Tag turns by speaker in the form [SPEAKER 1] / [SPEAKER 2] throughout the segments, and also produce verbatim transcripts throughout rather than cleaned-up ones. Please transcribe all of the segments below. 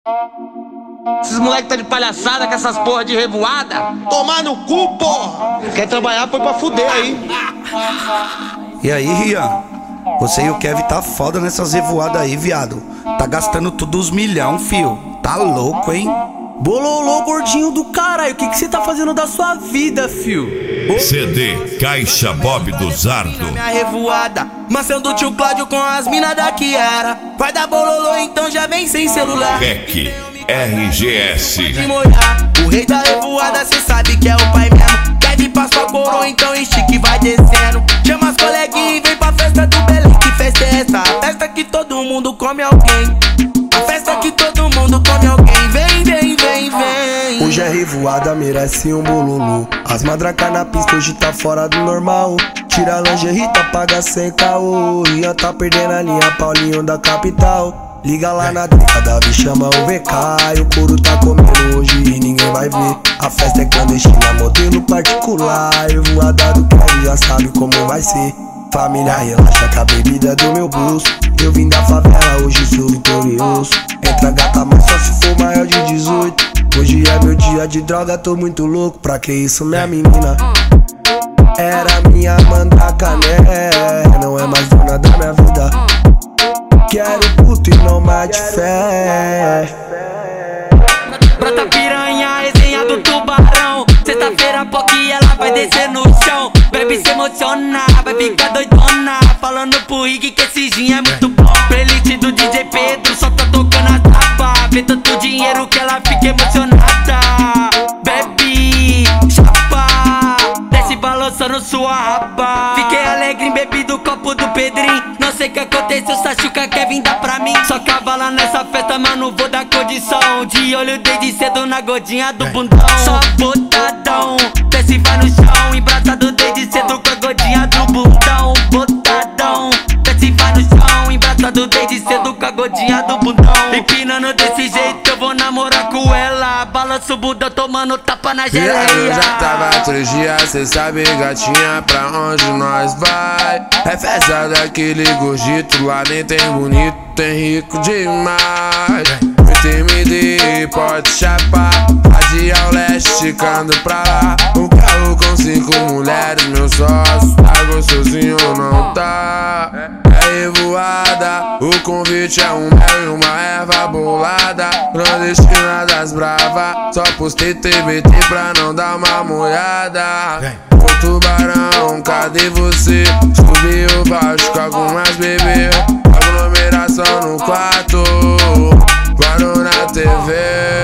[SPEAKER 1] Esses moleques tá de palhaçada com essas porra de revoada.
[SPEAKER 2] Tomar no cu, porra! Quer trabalhar, foi pra fuder aí.
[SPEAKER 3] E aí, Rian? Você e o Kevin tá foda nessas revoadas aí, viado. Tá gastando tudo os milhão, fio. Tá louco, hein?
[SPEAKER 4] Bololô, gordinho do caralho, o que que você tá fazendo da sua vida, fio? Oh.
[SPEAKER 5] C D Caixa Bob do Zardo.
[SPEAKER 4] Minha revoada, mansão do tio Cláudio com as minas da Kiara. Vai dar bololô, então já vem sem celular.
[SPEAKER 5] Rec R G S.
[SPEAKER 4] De molhar, o rei da revoada, cê sabe que é o pai mesmo. Kevin passa a coroa, então estique vai descendo. Chama as coleguinhas e vem pra festa do Belém. Que festa é essa? A festa que todo mundo come alguém. A festa que todo mundo come alguém. Vem, vem, vem, vem.
[SPEAKER 3] Hoje é revoada, merece um bololô. As madracas na pista hoje tá fora do normal. Tira a lingerie, tá paga sem caô. Rian tá perdendo a linha, Paulinho da capital. Liga lá na drica, Davi chama o V K. E o couro tá comendo hoje e ninguém vai ver. A festa é clandestina, modelo particular. Revoada do Kevin, já sabe como vai ser. Família relaxa que a bebida é do meu bolso. Eu vim da favela, hoje sou vitorioso. Entra gata, mas só se for maior de dezoito. Hoje é meu dia de droga, tô muito louco. Pra que isso, minha menina? Era minha mandaca, né? Não é mais dona da minha vida. Quero puto e não mate fé.
[SPEAKER 4] Brota piranha, resenha do tubarão. Sexta-feira, POC, ela vai descer no chão. Bebe se emocionar, vai ficar doidona. Falando pro Rig que esse gin é muito bom. Playlist do D J Pedro, só tá tocando a tapa. Vê tanto dinheiro que ela fica emocionada. Bebe, chapa, desce balançando sua raba. Fiquei alegre em bebi do copo do Pedrinho. Não sei o que aconteceu, Sachuca quer vir dar pra mim. Só cavala nessa festa, mano, vou dar condição. De olho desde cedo na godinha do bundão. Só botadão, desce vai no chão. Embraçado desde cedo com a godinha do bundão. Botadão, desce vai no chão. Embraçado desde cedo com a godinha do bundão. Empinando desse jeito eu vou namorar com ela. Balança o bundão tomando tapa na geleia.
[SPEAKER 6] Já tava três dias, cê sabe gatinha, pra onde nós vai? É festa daquele gordito, lá nem tem bonito, tem rico demais. M D, pode chapar, Adi ao leste, esticando pra lá. Um carro com cinco mulheres, meu sócio, tá gostosinho ou não tá? É revoada, o convite é um mel e uma erva bolada. Clandestina das brava, só postei T B T pra não dar uma molhada. Ô tubarão, cadê você? Subi o baixo com algumas bebê. Aglomeração no quarto, parou na T V.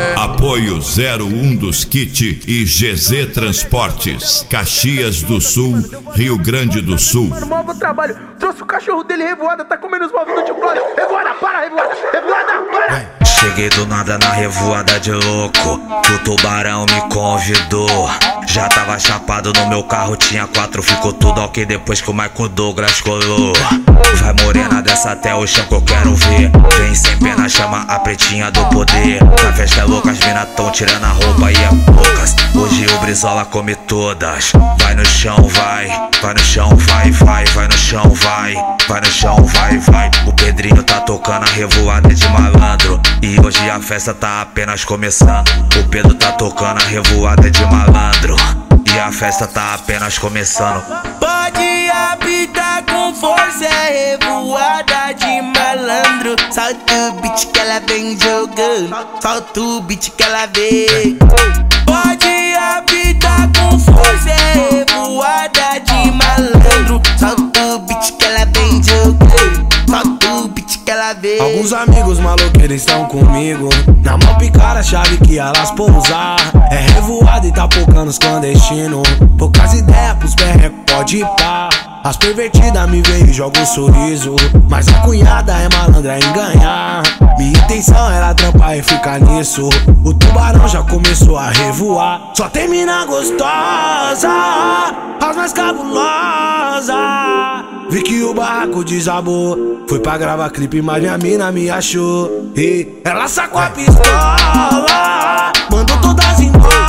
[SPEAKER 5] Apoio zero um dos Kit e G Z Transportes, Caxias do Sul, Rio Grande do Sul.
[SPEAKER 7] Mano, novo trabalho. Trouxe o cachorro dele revoada, tá comendo os móveis do tio Cláudio. Revoada, para, revoada, revoada, para.
[SPEAKER 8] Cheguei do nada na revoada de louco, que o tubarão me convidou. Já tava chapado no meu carro, tinha quatro, ficou tudo ok depois que o Michael Douglas colou. Vai morena dessa até o chão que eu quero ver. Vem sem pena, chama a pretinha do poder. Na festa é louca, as mina tão tirando a roupa e é poucas. Hoje o Brizola come todas. Vai no chão, vai, vai no chão, vai, vai, vai no chão, vai, vai no chão, vai, vai. O Pedrinho tá tocando a revoada de malandro. E hoje a festa tá apenas começando. O Pedro tá tocando a revoada de malandro. E a festa tá apenas começando.
[SPEAKER 4] Pode apitar com força, é revoada de malandro. Solta o beat que ela vem jogando, solta o beat que ela vem. Pode apitar com força, é revoada de malandro. Solta o beat que ela vem jogando, solta o beat que ela vem.
[SPEAKER 3] Alguns amigos maluqueiros estão comigo. Na mão picar a chave que elas pousar. É revoada e tá pocando os clandestinos. Poucas ideias pros perrecos, pode ir pá. As pervertidas me veem e jogam um sorriso. Mas a cunhada é malandra em ganhar. Minha intenção era trampar e ficar nisso. O tubarão já começou a revoar. Só tem mina gostosa, as mais cabulosas. Vi que o barraco desabou. Fui pra gravar clipe, mas minha mina me achou. E ela sacou a pistola, mandou todas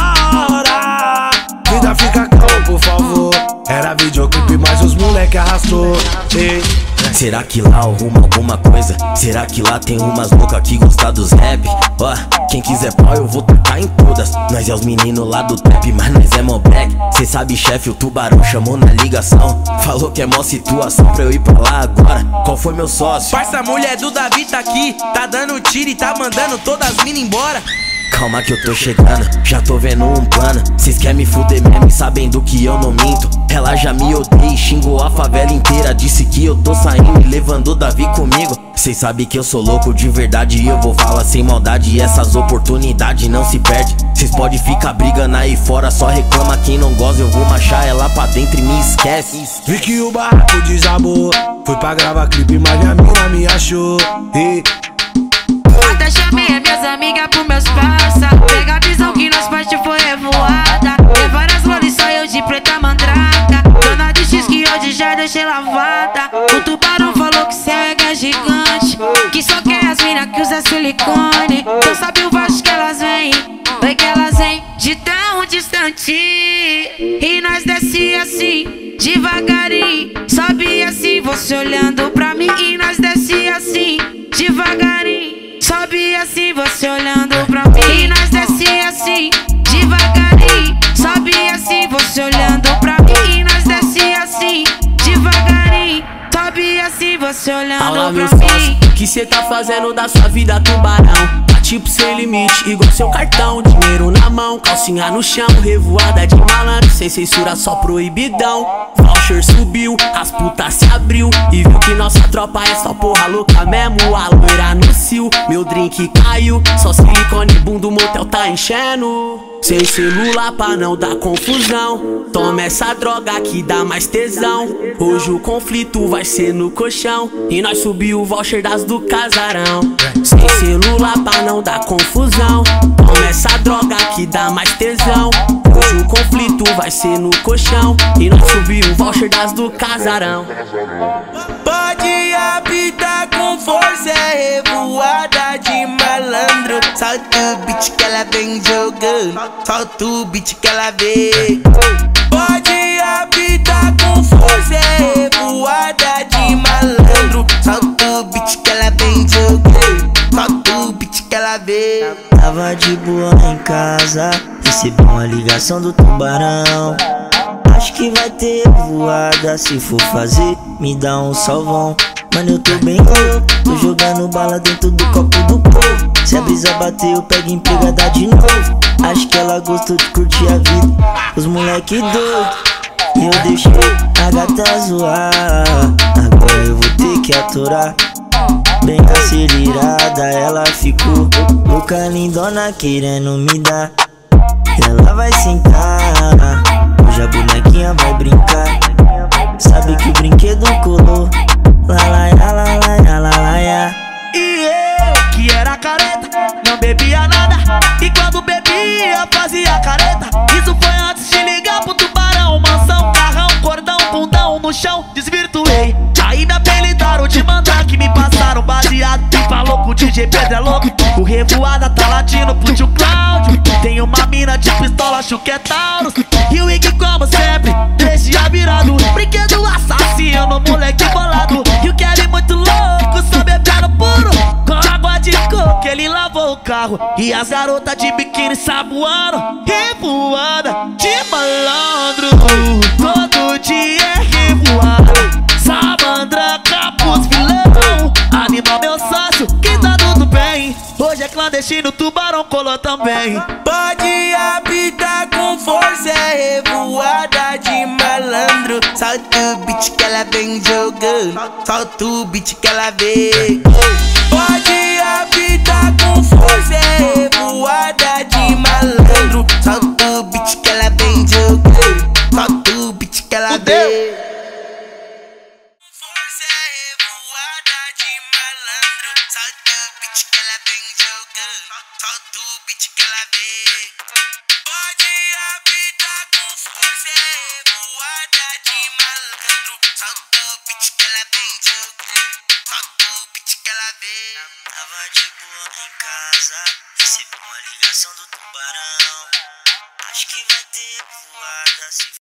[SPEAKER 3] embora. Vida fica calma, por favor. Era videoclipe, mas os moleque arrastou. E
[SPEAKER 9] Será que lá arruma alguma coisa? Será que lá tem umas loucas que gostam dos rap? Ó, quem quiser pau eu vou tacar em todas. Nós é os meninos lá do trap, mas nós é mó black. Cê sabe, chefe, o tubarão chamou na ligação. Falou que é mó situação pra eu ir pra lá agora. Qual foi meu sócio?
[SPEAKER 10] Parça, a mulher do Davi tá aqui, tá dando tiro e tá mandando todas as minas embora.
[SPEAKER 9] Calma que eu tô chegando, já tô vendo um plano. Cês querem me fuder mesmo e sabendo que eu não minto. Ela já me odeia e xingou a favela inteira. Disse que eu tô saindo e levando o Davi comigo. Cês sabem que eu sou louco de verdade e eu vou falar sem maldade. E essas oportunidades não se perde. Cês podem ficar brigando aí fora, só reclama quem não gosta. Eu vou marchar ela pra dentro e me esquece.
[SPEAKER 3] Vi que o barraco desabou, fui pra gravar clipe, mas minha mina me achou. E...
[SPEAKER 11] até chamei minhas amigas pro meus parça. Pega a visão que nós parte foi revoada. Tem várias lolis, só eu de preta mandraca. Dona de X que hoje já deixei lavada. O tubarão falou que céu é gigante, que só quer as mina que usa silicone. Tu sabe o baixo que elas vêm, foi que elas vêm de tão distante. E nós desce assim, devagarinho. Sobe assim, você olhando pra mim. E nós desce assim, devagarinho. Sobe assim, você olhando pra mim. E nós desce assim, devagarinho. Sobe assim, você olhando pra mim. E nós desce assim, devagarinho. Sobe assim, você olhando
[SPEAKER 10] Fala,
[SPEAKER 11] pra
[SPEAKER 10] O
[SPEAKER 11] mim.
[SPEAKER 10] que cê tá fazendo da sua vida, tubarão? Tá tipo sem limite, igual seu cartão. Dinheiro na mão, calcinha no chão. Revoada de malandro, sem censura, só proibidão. Voucher subiu, as putas se abriu e viu que nossa tropa é só porra louca mesmo. A loira no cio, meu drink caiu. Só silicone, bundo, motel tá enchendo. Sem celular pra não dar confusão. Toma essa droga que dá mais tesão. Hoje o conflito vai ser no colchão e nós subiu o voucher das do casarão. Sem celular pra não dar confusão. Toma essa droga que dá mais tesão. Hoje o conflito vai ser no colchão e nós subiu o voucher das do casarão.
[SPEAKER 12] Pode apitar com força, é revoada de malandro. Solta o beat que ela vem jogando, solta o beat que ela vem. Pode apitar com força, é revoada de malandro. Solta o beat que ela vem jogando, solta o beat que ela vem.
[SPEAKER 13] Tava de boa em casa, recebi uma ligação do tubarão. Acho que vai ter voada, se for fazer, me dá um salvão. Mano, eu tô bem louco, tô jogando bala dentro do copo do povo. Se a brisa bater, eu pego empregada de novo. Acho que ela gostou de curtir a vida, os moleque doido. E eu deixei a gata zoar, agora eu vou ter que aturar. Bem acelerada, ela ficou louca, lindona, querendo me dar. Ela vai sentar, hoje a bonequinha vai brincar. Sabe que o brinquedo colou. Lá, lá, lá, lá, lá, lá, lá.
[SPEAKER 12] E eu, que era careta, não bebia nada. E quando bebia, fazia careta. Isso foi antes de ligar pro tubarão. Mansão, carrão, cordão, bundão no chão, desvirtuei. Aí me apelidaram de mandar, que me passaram baseado. E falou que o D J Pedro é louco. O revoada tá latindo pro tio Cláudio. Tem uma mina de pistola, acho que é Taurus. E o Ig, como sempre, deixa virado. Brinquedo assassino, moleque bolado. E o Kelly muito louco, só bebendo puro. Com água de coco, ele lavou o carro. E as garotas de biquíni saboando. Revoada de malandro, todo dia é revoada. Sabandra, capuz, vilão. Animal, meu sócio, que tá tudo bem. Hoje é clandestino, tubarão colou também. Pode apitar com força, é revoada de malandro. Solta o beat que ela vem jogando, solta o beat que ela vem. Pode apitar com força, é revoada de malandro. Solta o beat que ela vem jogando, solta o beat que ela vem.
[SPEAKER 13] Tava de boa em casa, recebi uma ligação do tubarão. Acho que vai ter voada, se